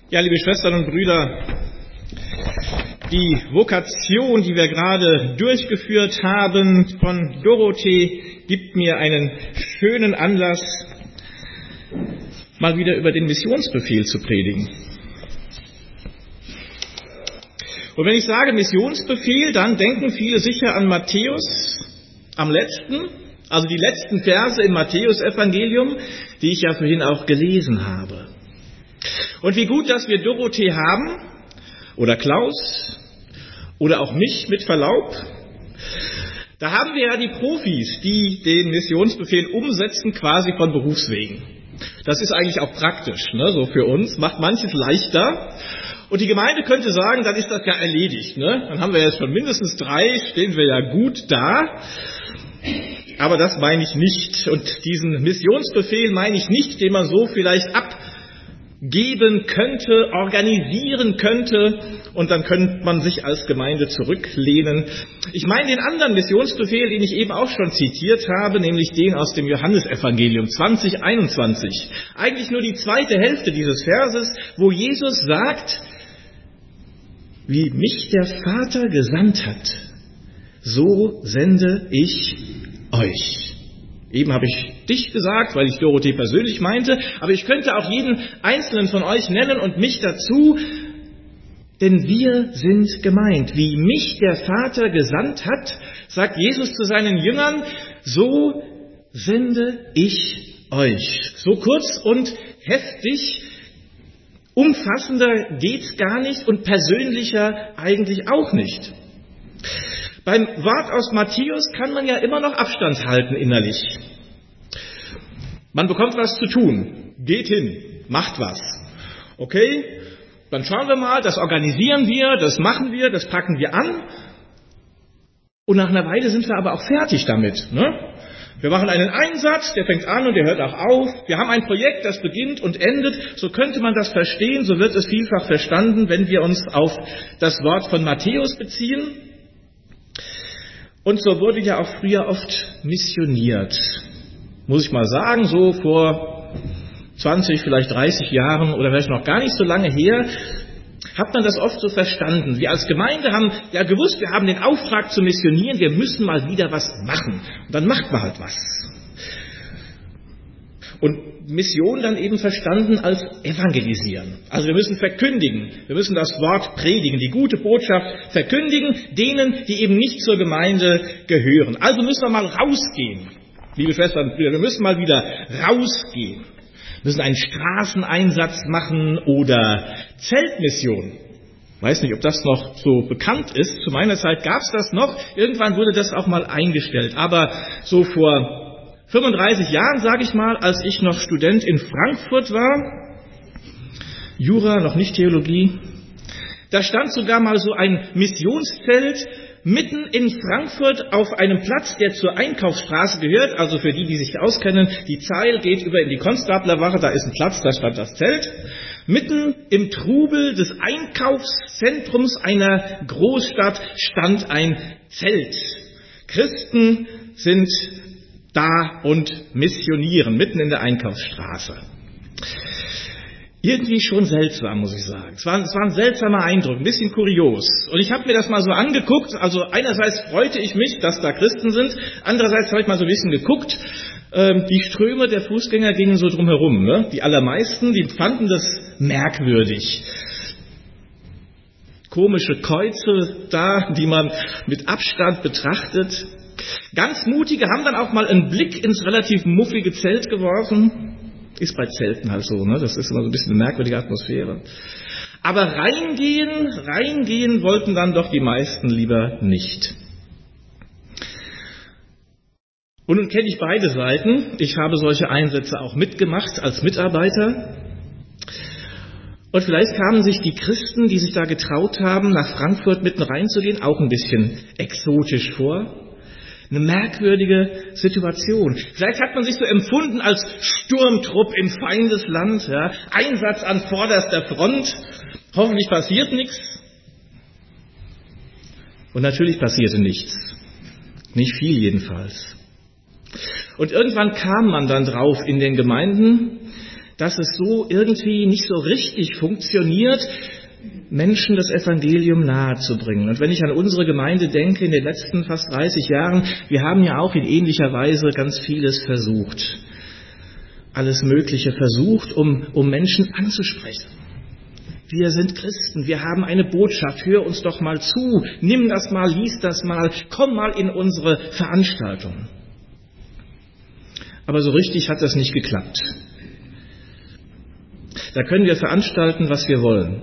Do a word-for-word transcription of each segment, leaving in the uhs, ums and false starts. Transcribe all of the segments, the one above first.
Ja, liebe Schwestern und Brüder, die Vokation, die wir gerade durchgeführt haben von Dorothee, gibt mir einen schönen Anlass, mal wieder über den Missionsbefehl zu predigen. Und wenn ich sage Missionsbefehl, dann denken viele sicher an Matthäus am letzten, also die letzten Verse im Matthäus-Evangelium, die ich ja vorhin auch gelesen habe. Und wie gut, dass wir Dorothee haben, oder Klaus, oder auch mich mit Verlaub. Da haben wir ja die Profis, die den Missionsbefehl umsetzen, quasi von Berufswegen. Das ist eigentlich auch praktisch, ne, so für uns, macht manches leichter. Und die Gemeinde könnte sagen, dann ist das ja erledigt, ne? Dann haben wir jetzt schon mindestens drei, stehen wir ja gut da. Aber das meine ich nicht. Und diesen Missionsbefehl meine ich nicht, den man so vielleicht abgeben könnte, organisieren könnte und dann könnte man sich als Gemeinde zurücklehnen. Ich meine den anderen Missionsbefehl, den ich eben auch schon zitiert habe, nämlich den aus dem Johannesevangelium zwanzig einundzwanzig. Eigentlich nur die zweite Hälfte dieses Verses, wo Jesus sagt, wie mich der Vater gesandt hat, so sende ich euch. Eben habe ich dich gesagt, weil ich Dorothee persönlich meinte, aber ich könnte auch jeden einzelnen von euch nennen und mich dazu, denn wir sind gemeint. Wie mich der Vater gesandt hat, sagt Jesus zu seinen Jüngern, so sende ich euch. So kurz und heftig, umfassender geht's gar nicht und persönlicher eigentlich auch nicht. Beim Wort aus Matthäus kann man ja immer noch Abstand halten innerlich. Man bekommt was zu tun. Geht hin, macht was. Okay, dann schauen wir mal, das organisieren wir, das machen wir, das packen wir an. Und nach einer Weile sind wir aber auch fertig damit. Ne? Wir machen einen Einsatz, der fängt an und der hört auch auf. Wir haben ein Projekt, das beginnt und endet. So könnte man das verstehen, so wird es vielfach verstanden, wenn wir uns auf das Wort von Matthäus beziehen. Und so wurde ja auch früher oft missioniert. Muss ich mal sagen, so vor zwanzig, vielleicht dreißig Jahren oder vielleicht noch gar nicht so lange her, hat man das oft so verstanden. Wir als Gemeinde haben ja gewusst, wir haben den Auftrag zu missionieren, wir müssen mal wieder was machen. Und dann macht man halt was. Und Mission dann eben verstanden als evangelisieren. Also wir müssen verkündigen, wir müssen das Wort predigen, die gute Botschaft verkündigen, denen, die eben nicht zur Gemeinde gehören. Also müssen wir mal rausgehen, liebe Schwestern und Brüder, wir müssen mal wieder rausgehen. Wir müssen einen Straßeneinsatz machen oder Zeltmission. Ich weiß nicht, ob das noch so bekannt ist. Zu meiner Zeit gab es das noch. Irgendwann wurde das auch mal eingestellt. Aber so vor fünfunddreißig Jahren, sage ich mal, als ich noch Student in Frankfurt war, Jura, noch nicht Theologie, da stand sogar mal so ein Missionszelt mitten in Frankfurt auf einem Platz, der zur Einkaufsstraße gehört, also für die, die sich auskennen, die Zeil geht über in die Konstablerwache, da ist ein Platz, da stand das Zelt. Mitten im Trubel des Einkaufszentrums einer Großstadt stand ein Zelt. Christen sind da und missionieren, mitten in der Einkaufsstraße. Irgendwie schon seltsam, muss ich sagen. Es war, es war ein seltsamer Eindruck, ein bisschen kurios. Und ich habe mir das mal so angeguckt, also einerseits freute ich mich, dass da Christen sind, andererseits habe ich mal so ein bisschen geguckt, ähm, die Ströme der Fußgänger gingen so drumherum. Ne? Die allermeisten, die fanden das merkwürdig. Komische Kreuze da, die man mit Abstand betrachtet. Ganz Mutige haben dann auch mal einen Blick ins relativ muffige Zelt geworfen. Ist bei Zelten halt so, ne? Das ist immer so ein bisschen eine merkwürdige Atmosphäre. Aber reingehen, reingehen wollten dann doch die meisten lieber nicht. Und nun kenne ich beide Seiten. Ich habe solche Einsätze auch mitgemacht als Mitarbeiter. Und vielleicht kamen sich die Christen, die sich da getraut haben, nach Frankfurt mitten reinzugehen, auch ein bisschen exotisch vor. Eine merkwürdige Situation. Vielleicht hat man sich so empfunden als Sturmtrupp im Feindesland, ja, Einsatz an vorderster Front. Hoffentlich passiert nichts. Und natürlich passierte nichts. Nicht viel jedenfalls. Und irgendwann kam man dann drauf in den Gemeinden, dass es so irgendwie nicht so richtig funktioniert, Menschen das Evangelium nahezubringen. Und wenn ich an unsere Gemeinde denke, in den letzten fast dreißig Jahren, wir haben ja auch in ähnlicher Weise ganz vieles versucht. Alles Mögliche versucht, um, um Menschen anzusprechen. Wir sind Christen, wir haben eine Botschaft, hör uns doch mal zu, nimm das mal, lies das mal, komm mal in unsere Veranstaltung. Aber so richtig hat das nicht geklappt. Da können wir veranstalten, was wir wollen.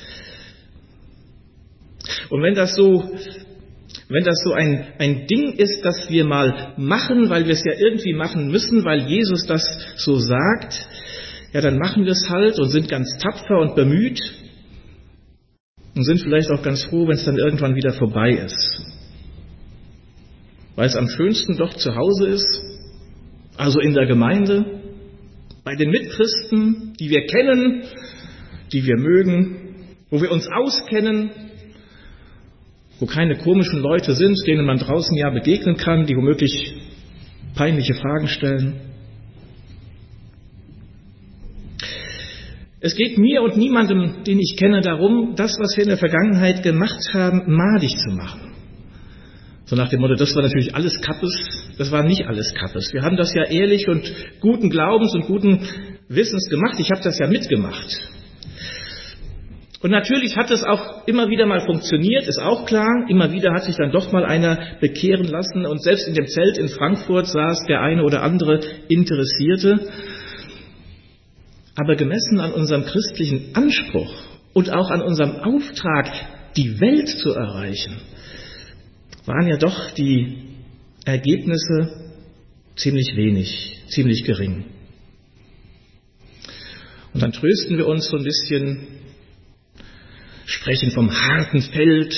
Und wenn das so, wenn das so ein, ein Ding ist, das wir mal machen, weil wir es ja irgendwie machen müssen, weil Jesus das so sagt, ja, dann machen wir es halt und sind ganz tapfer und bemüht und sind vielleicht auch ganz froh, wenn es dann irgendwann wieder vorbei ist. Weil es am schönsten doch zu Hause ist, also in der Gemeinde, bei den Mitchristen, die wir kennen, die wir mögen, wo wir uns auskennen, wo keine komischen Leute sind, denen man draußen ja begegnen kann, die womöglich peinliche Fragen stellen. Es geht mir und niemandem, den ich kenne, darum, das, was wir in der Vergangenheit gemacht haben, madig zu machen. So nach dem Motto, das war natürlich alles Kappes, das war nicht alles Kappes. Wir haben das ja ehrlich und guten Glaubens und guten Wissens gemacht. Ich habe das ja mitgemacht. Und natürlich hat es auch immer wieder mal funktioniert, ist auch klar. Immer wieder hat sich dann doch mal einer bekehren lassen und selbst in dem Zelt in Frankfurt saß der eine oder andere Interessierte. Aber gemessen an unserem christlichen Anspruch und auch an unserem Auftrag, die Welt zu erreichen, waren ja doch die Ergebnisse ziemlich wenig, ziemlich gering. Und dann trösten wir uns so ein bisschen, sprechen vom harten Feld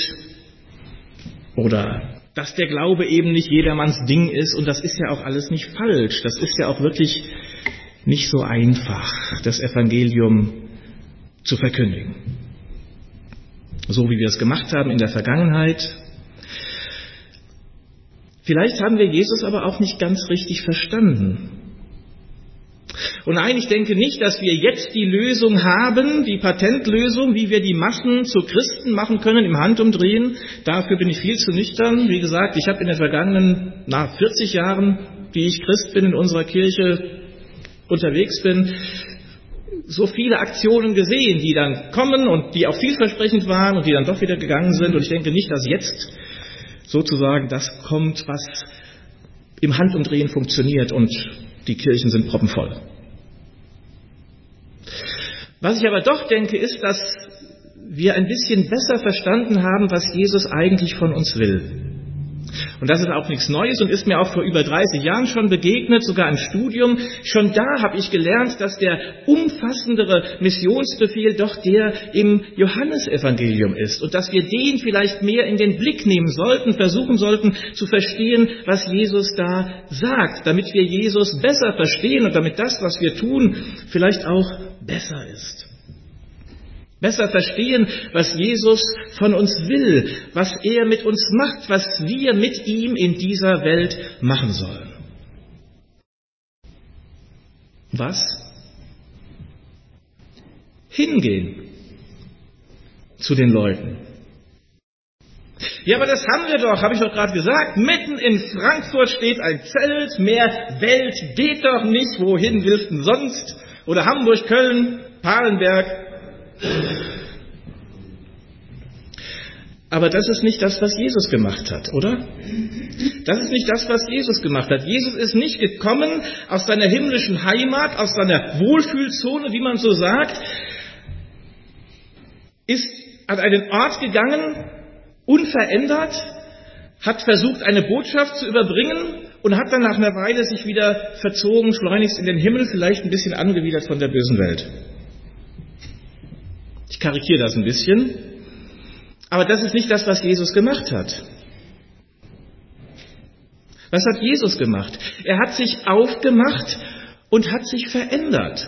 oder dass der Glaube eben nicht jedermanns Ding ist. Und das ist ja auch alles nicht falsch. Das ist ja auch wirklich nicht so einfach, das Evangelium zu verkündigen. So wie wir es gemacht haben in der Vergangenheit. Vielleicht haben wir Jesus aber auch nicht ganz richtig verstanden. Und nein, ich denke nicht, dass wir jetzt die Lösung haben, die Patentlösung, wie wir die Massen zu Christen machen können im Handumdrehen. Dafür bin ich viel zu nüchtern. Wie gesagt, ich habe in den vergangenen na, vierzig Jahren, die ich Christ bin, in unserer Kirche unterwegs bin, so viele Aktionen gesehen, die dann kommen und die auch vielversprechend waren und die dann doch wieder gegangen sind. Und ich denke nicht, dass jetzt sozusagen das kommt, was im Handumdrehen funktioniert und die Kirchen sind proppenvoll. Was ich aber doch denke, ist, dass wir ein bisschen besser verstanden haben, was Jesus eigentlich von uns will. Und das ist auch nichts Neues und ist mir auch vor über dreißig Jahren schon begegnet, sogar im Studium. Schon da habe ich gelernt, dass der umfassendere Missionsbefehl doch der im Johannesevangelium ist und dass wir den vielleicht mehr in den Blick nehmen sollten, versuchen sollten zu verstehen, was Jesus da sagt, damit wir Jesus besser verstehen und damit das, was wir tun, vielleicht auch besser ist. Besser verstehen, was Jesus von uns will, was er mit uns macht, was wir mit ihm in dieser Welt machen sollen. Was? Hingehen zu den Leuten. Ja, aber das haben wir doch, habe ich doch gerade gesagt. Mitten in Frankfurt steht ein Zelt, mehr Welt geht doch nicht. Wohin willst du sonst? Oder Hamburg, Köln, Palenberg. Aber das ist nicht das, was Jesus gemacht hat, oder? Das ist nicht das, was Jesus gemacht hat. Jesus ist nicht gekommen aus seiner himmlischen Heimat, aus seiner Wohlfühlzone, wie man so sagt, ist an einen Ort gegangen, unverändert, hat versucht, eine Botschaft zu überbringen und hat dann nach einer Weile sich wieder verzogen, schleunigst in den Himmel, vielleicht ein bisschen angewidert von der bösen Welt. Ich karikiere das ein bisschen, aber das ist nicht das, was Jesus gemacht hat. Was hat Jesus gemacht? Er hat sich aufgemacht und hat sich verändert.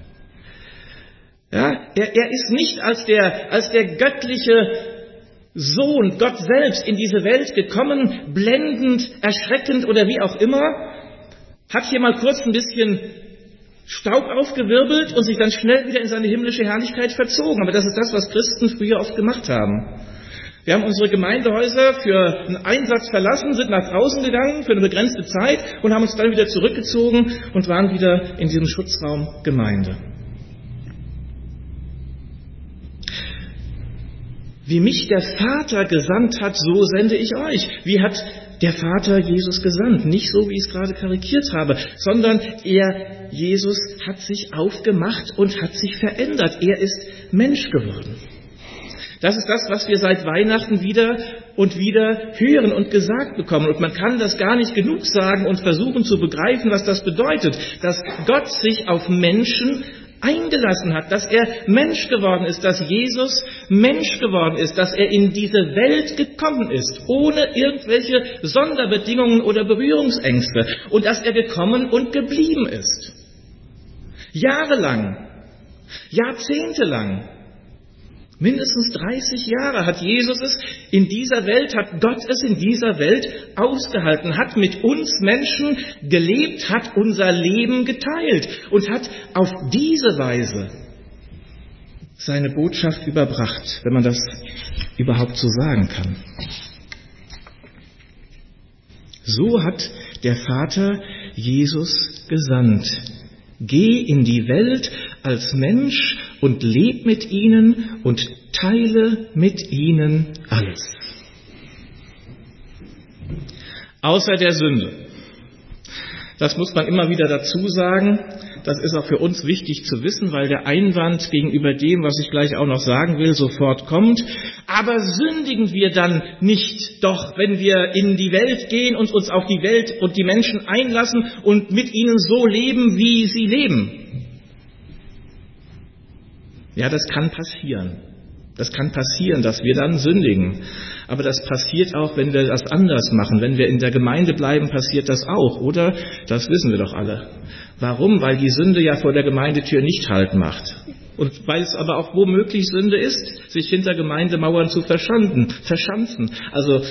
Ja, er, er ist nicht als der, als der göttliche Sohn, Gott selbst, in diese Welt gekommen, blendend, erschreckend oder wie auch immer, hat hier mal kurz ein bisschen Staub aufgewirbelt und sich dann schnell wieder in seine himmlische Herrlichkeit verzogen. Aber das ist das, was Christen früher oft gemacht haben. Wir haben unsere Gemeindehäuser für einen Einsatz verlassen, sind nach draußen gegangen für eine begrenzte Zeit und haben uns dann wieder zurückgezogen und waren wieder in diesem Schutzraum Gemeinde. Wie mich der Vater gesandt hat, so sende ich euch. Wie hat der Vater Jesus gesandt? Nicht so, wie ich es gerade karikiert habe, sondern er, Jesus, hat sich aufgemacht und hat sich verändert. Er ist Mensch geworden. Das ist das, was wir seit Weihnachten wieder und wieder hören und gesagt bekommen. Und man kann das gar nicht genug sagen und versuchen zu begreifen, was das bedeutet, dass Gott sich auf Menschen eingelassen hat, dass er Mensch geworden ist, dass Jesus Mensch geworden ist, dass er in diese Welt gekommen ist, ohne irgendwelche Sonderbedingungen oder Berührungsängste und dass er gekommen und geblieben ist. Jahrelang, jahrzehntelang, mindestens dreißig Jahre hat Jesus es in dieser Welt, hat Gott es in dieser Welt ausgehalten, hat mit uns Menschen gelebt, hat unser Leben geteilt und hat auf diese Weise seine Botschaft überbracht, wenn man das überhaupt so sagen kann. So hat der Vater Jesus gesandt. Geh in die Welt als Mensch und leb mit ihnen und teile mit ihnen alles. Außer der Sünde. Das muss man immer wieder dazu sagen. Das ist auch für uns wichtig zu wissen, weil der Einwand gegenüber dem, was ich gleich auch noch sagen will, sofort kommt. Aber sündigen wir dann nicht doch, wenn wir in die Welt gehen und uns auf die Welt und die Menschen einlassen und mit ihnen so leben, wie sie leben? Ja, das kann passieren. Das kann passieren, dass wir dann sündigen. Aber das passiert auch, wenn wir das anders machen. Wenn wir in der Gemeinde bleiben, passiert das auch, oder? Das wissen wir doch alle. Warum? Weil die Sünde ja vor der Gemeindetür nicht Halt macht. Und weil es aber auch womöglich Sünde ist, sich hinter Gemeindemauern zu verschanzen. Also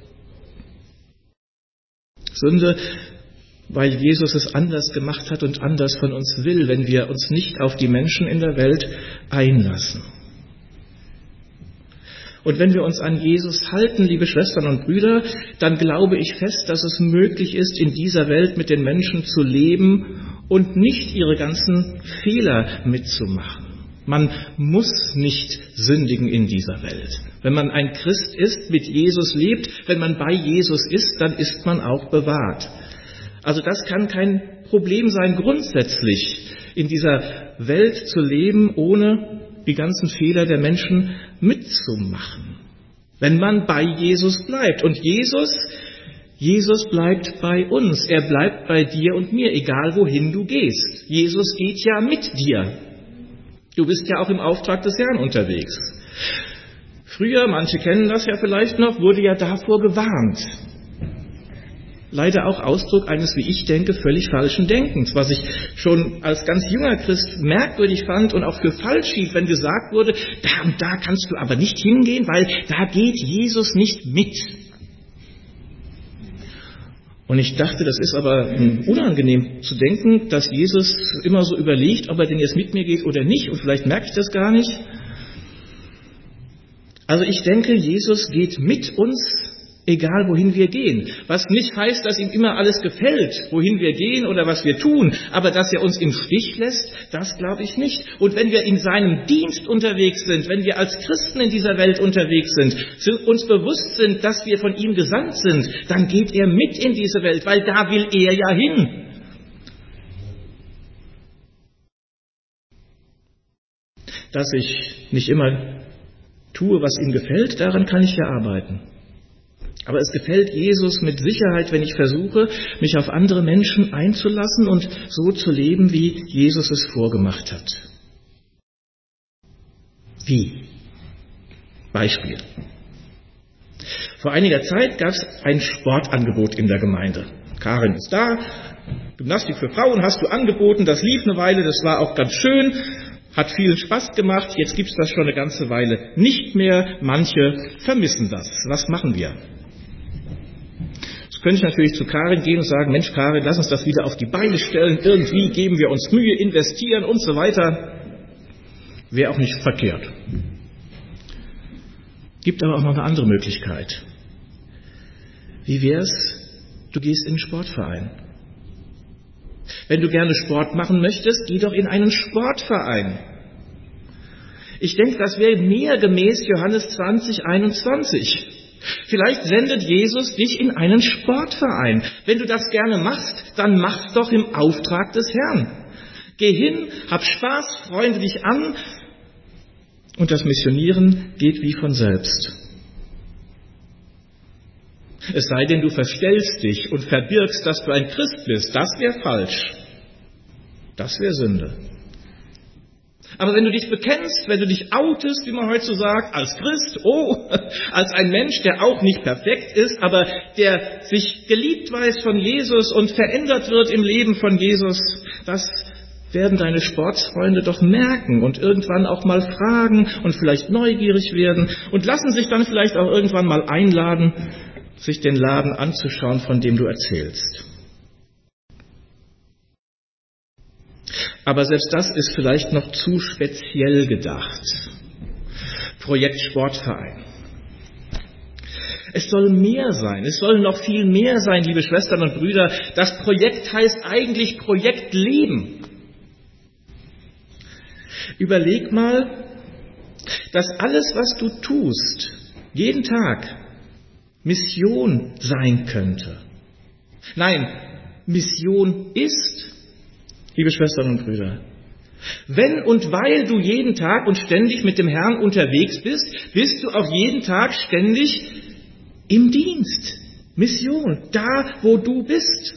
Sünde, weil Jesus es anders gemacht hat und anders von uns will, wenn wir uns nicht auf die Menschen in der Welt einlassen. Und wenn wir uns an Jesus halten, liebe Schwestern und Brüder, dann glaube ich fest, dass es möglich ist, in dieser Welt mit den Menschen zu leben und nicht ihre ganzen Fehler mitzumachen. Man muss nicht sündigen in dieser Welt. Wenn man ein Christ ist, mit Jesus lebt, wenn man bei Jesus ist, dann ist man auch bewahrt. Also das kann kein Problem sein, grundsätzlich in dieser Welt zu leben, ohne die ganzen Fehler der Menschen mitzumachen. Wenn man bei Jesus bleibt. Und Jesus, Jesus bleibt bei uns. Er bleibt bei dir und mir, egal wohin du gehst. Jesus geht ja mit dir. Du bist ja auch im Auftrag des Herrn unterwegs. Früher, manche kennen das ja vielleicht noch, wurde ja davor gewarnt. Leider auch Ausdruck eines, wie ich denke, völlig falschen Denkens, was ich schon als ganz junger Christ merkwürdig fand und auch für falsch hielt, wenn gesagt wurde, da und da kannst du aber nicht hingehen, weil da geht Jesus nicht mit. Und ich dachte, das ist aber unangenehm zu denken, dass Jesus immer so überlegt, ob er denn jetzt mit mir geht oder nicht, und vielleicht merke ich das gar nicht. Also ich denke, Jesus geht mit uns, egal wohin wir gehen. Was nicht heißt, dass ihm immer alles gefällt, wohin wir gehen oder was wir tun, aber dass er uns im Stich lässt, das glaube ich nicht. Und wenn wir in seinem Dienst unterwegs sind, wenn wir als Christen in dieser Welt unterwegs sind, uns bewusst sind, dass wir von ihm gesandt sind, dann geht er mit in diese Welt, weil da will er ja hin. Dass ich nicht immer tue, was ihm gefällt, daran kann ich ja arbeiten. Aber es gefällt Jesus mit Sicherheit, wenn ich versuche, mich auf andere Menschen einzulassen und so zu leben, wie Jesus es vorgemacht hat. Wie? Beispiel. Vor einiger Zeit gab es ein Sportangebot in der Gemeinde. Karin ist da, Gymnastik für Frauen hast du angeboten, das lief eine Weile, das war auch ganz schön, hat vielen Spaß gemacht, jetzt gibt es das schon eine ganze Weile nicht mehr, manche vermissen das. Was machen wir? Jetzt könnte ich natürlich zu Karin gehen und sagen, Mensch Karin, lass uns das wieder auf die Beine stellen, irgendwie geben wir uns Mühe, investieren und so weiter. Wäre auch nicht verkehrt. Gibt aber auch noch eine andere Möglichkeit. Wie wär's, du gehst in einen Sportverein? Wenn du gerne Sport machen möchtest, geh doch in einen Sportverein. Ich denke, das wäre mehr gemäß Johannes zwanzig, einundzwanzig. Vielleicht sendet Jesus dich in einen Sportverein. Wenn du das gerne machst, dann mach's doch im Auftrag des Herrn. Geh hin, hab Spaß, freunde dich an und das Missionieren geht wie von selbst. Es sei denn, du verstellst dich und verbirgst, dass du ein Christ bist. Das wäre falsch. Das wäre Sünde. Aber wenn du dich bekennst, wenn du dich outest, wie man heute so sagt, als Christ, oh, als ein Mensch, der auch nicht perfekt ist, aber der sich geliebt weiß von Jesus und verändert wird im Leben von Jesus, das werden deine Sportsfreunde doch merken und irgendwann auch mal fragen und vielleicht neugierig werden und lassen sich dann vielleicht auch irgendwann mal einladen, sich den Laden anzuschauen, von dem du erzählst. Aber selbst das ist vielleicht noch zu speziell gedacht. Projekt Sportverein. Es soll mehr sein, es soll noch viel mehr sein, liebe Schwestern und Brüder. Das Projekt heißt eigentlich Projekt Leben. Überleg mal, dass alles, was du tust, jeden Tag Mission sein könnte. Nein, Mission ist, liebe Schwestern und Brüder. Wenn und weil du jeden Tag und ständig mit dem Herrn unterwegs bist, bist du auch jeden Tag ständig im Dienst. Mission, da wo du bist.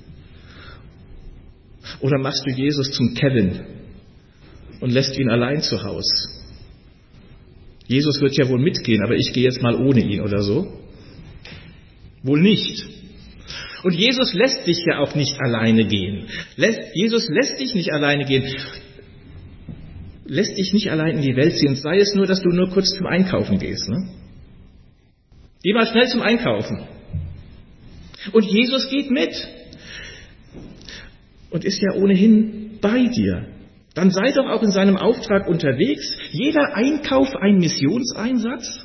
Oder machst du Jesus zum Kevin und lässt ihn allein zu Hause? Jesus wird ja wohl mitgehen, aber ich gehe jetzt mal ohne ihn oder so. Wohl nicht. Und Jesus lässt dich ja auch nicht alleine gehen. Lässt, Jesus lässt dich nicht alleine gehen. Lässt dich nicht allein in die Welt ziehen. Sei es nur, dass du nur kurz zum Einkaufen gehst. Ne? Geh mal schnell zum Einkaufen. Und Jesus geht mit. Und ist ja ohnehin bei dir. Dann sei doch auch in seinem Auftrag unterwegs. Jeder Einkauf ein Missionseinsatz.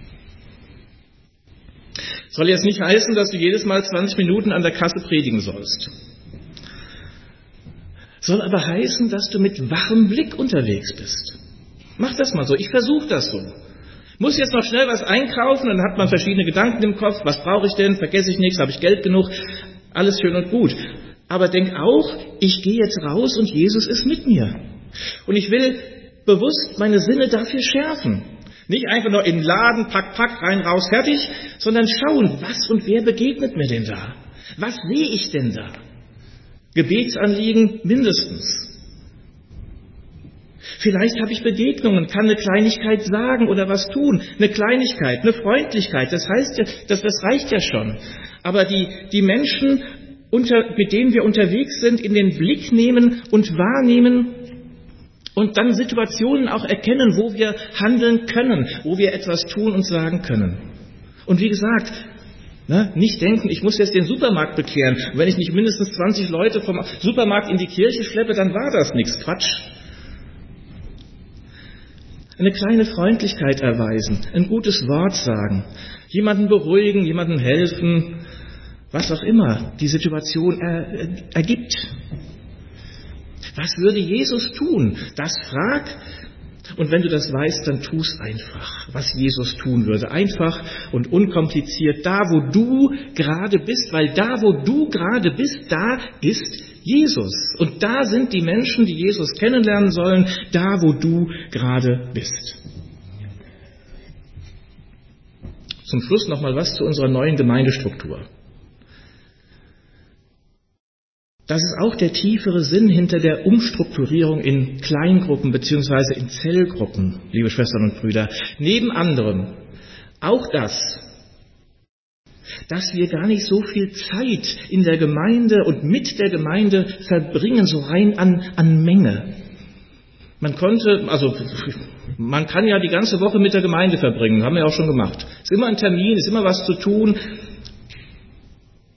Soll jetzt nicht heißen, dass du jedes Mal zwanzig Minuten an der Kasse predigen sollst. Soll aber heißen, dass du mit wachem Blick unterwegs bist. Mach das mal so. Ich versuche das so. Muss jetzt noch schnell was einkaufen, dann hat man verschiedene Gedanken im Kopf. Was brauche ich denn? Vergesse ich nichts? Habe ich Geld genug? Alles schön und gut. Aber denk auch, ich gehe jetzt raus und Jesus ist mit mir. Und ich will bewusst meine Sinne dafür schärfen. Nicht einfach nur in den Laden, pack, pack, rein, raus, fertig, sondern schauen, was und wer begegnet mir denn da? Was sehe ich denn da? Gebetsanliegen mindestens. Vielleicht habe ich Begegnungen, kann eine Kleinigkeit sagen oder was tun. Eine Kleinigkeit, eine Freundlichkeit, das heißt ja, das, das reicht ja schon. Aber die, die Menschen, unter, mit denen wir unterwegs sind, in den Blick nehmen und wahrnehmen, und dann Situationen auch erkennen, wo wir handeln können, wo wir etwas tun und sagen können. Und wie gesagt, ne, nicht denken, ich muss jetzt den Supermarkt bekehren. Und wenn ich nicht mindestens zwanzig Leute vom Supermarkt in die Kirche schleppe, dann war das nichts. Quatsch. Eine kleine Freundlichkeit erweisen, ein gutes Wort sagen, jemanden beruhigen, jemandem helfen, was auch immer die Situation er, ergibt. Was würde Jesus tun? Das frag. Und wenn du das weißt, dann tu es einfach, was Jesus tun würde. Einfach und unkompliziert, da wo du gerade bist, weil da wo du gerade bist, da ist Jesus. Und da sind die Menschen, die Jesus kennenlernen sollen, da wo du gerade bist. Zum Schluss nochmal was zu unserer neuen Gemeindestruktur. Das ist auch der tiefere Sinn hinter der Umstrukturierung in Kleingruppen bzw. in Zellgruppen, liebe Schwestern und Brüder. Neben anderem auch das, dass wir gar nicht so viel Zeit in der Gemeinde und mit der Gemeinde verbringen, so rein an, an Menge. Man konnte, also man kann ja die ganze Woche mit der Gemeinde verbringen, haben wir auch schon gemacht. Ist immer ein Termin, ist immer was zu tun.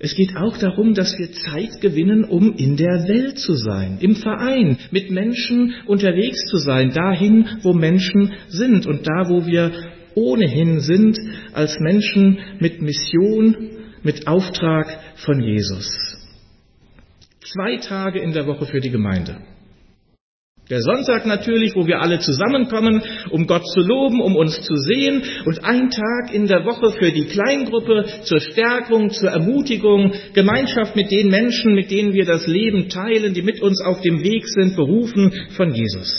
Es geht auch darum, dass wir Zeit gewinnen, um in der Welt zu sein, im Verein, mit Menschen unterwegs zu sein, dahin, wo Menschen sind und da, wo wir ohnehin sind, als Menschen mit Mission, mit Auftrag von Jesus. Zwei Tage in der Woche für die Gemeinde. Der Sonntag natürlich, wo wir alle zusammenkommen, um Gott zu loben, um uns zu sehen. Und ein Tag in der Woche für die Kleingruppe, zur Stärkung, zur Ermutigung, Gemeinschaft mit den Menschen, mit denen wir das Leben teilen, die mit uns auf dem Weg sind, berufen von Jesus.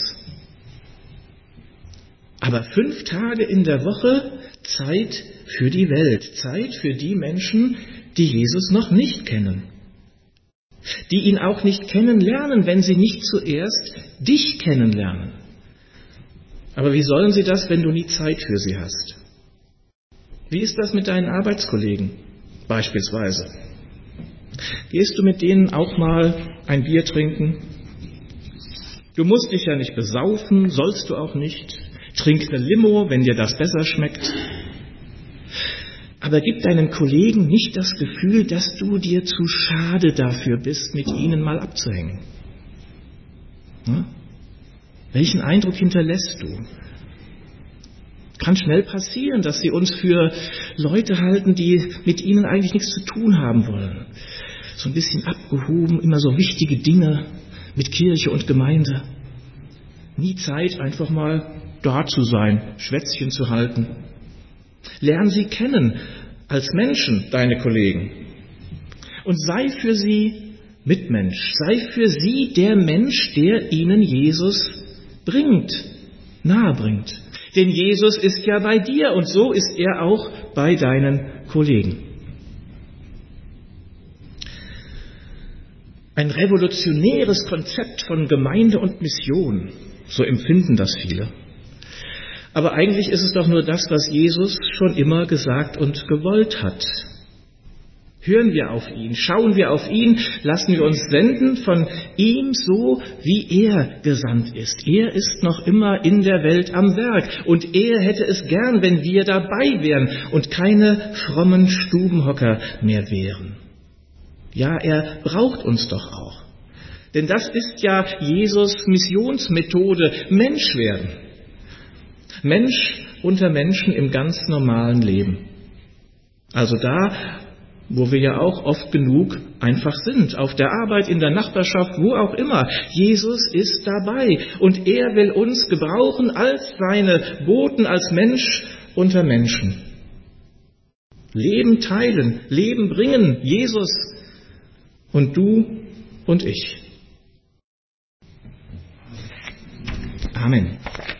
Aber fünf Tage in der Woche Zeit für die Welt, Zeit für die Menschen, die Jesus noch nicht kennen. Die ihn auch nicht kennenlernen, wenn sie nicht zuerst dich kennenlernen. Aber wie sollen sie das, wenn du nie Zeit für sie hast? Wie ist das mit deinen Arbeitskollegen beispielsweise? Gehst du mit denen auch mal ein Bier trinken? Du musst dich ja nicht besaufen, sollst du auch nicht. Trink eine Limo, wenn dir das besser schmeckt. Aber gib deinen Kollegen nicht das Gefühl, dass du dir zu schade dafür bist, mit ihnen mal abzuhängen. Hm? Welchen Eindruck hinterlässt du? Kann schnell passieren, dass sie uns für Leute halten, die mit ihnen eigentlich nichts zu tun haben wollen. So ein bisschen abgehoben, immer so wichtige Dinge mit Kirche und Gemeinde. Nie Zeit, einfach mal da zu sein, Schwätzchen zu halten. Lern sie kennen als Menschen, deine Kollegen. Und sei für sie Mitmensch. Sei für sie der Mensch, der ihnen Jesus bringt, nahe bringt. Denn Jesus ist ja bei dir und so ist er auch bei deinen Kollegen. Ein revolutionäres Konzept von Gemeinde und Mission, so empfinden das viele. Aber eigentlich ist es doch nur das, was Jesus schon immer gesagt und gewollt hat. Hören wir auf ihn, schauen wir auf ihn, lassen wir uns senden von ihm so, wie er gesandt ist. Er ist noch immer in der Welt am Werk und er hätte es gern, wenn wir dabei wären und keine frommen Stubenhocker mehr wären. Ja, er braucht uns doch auch. Denn das ist ja Jesus' Missionsmethode, Mensch werden. Mensch unter Menschen im ganz normalen Leben. Also da, wo wir ja auch oft genug einfach sind, auf der Arbeit, in der Nachbarschaft, wo auch immer. Jesus ist dabei und er will uns gebrauchen als seine Boten, als Mensch unter Menschen. Leben teilen, Leben bringen, Jesus und du und ich. Amen.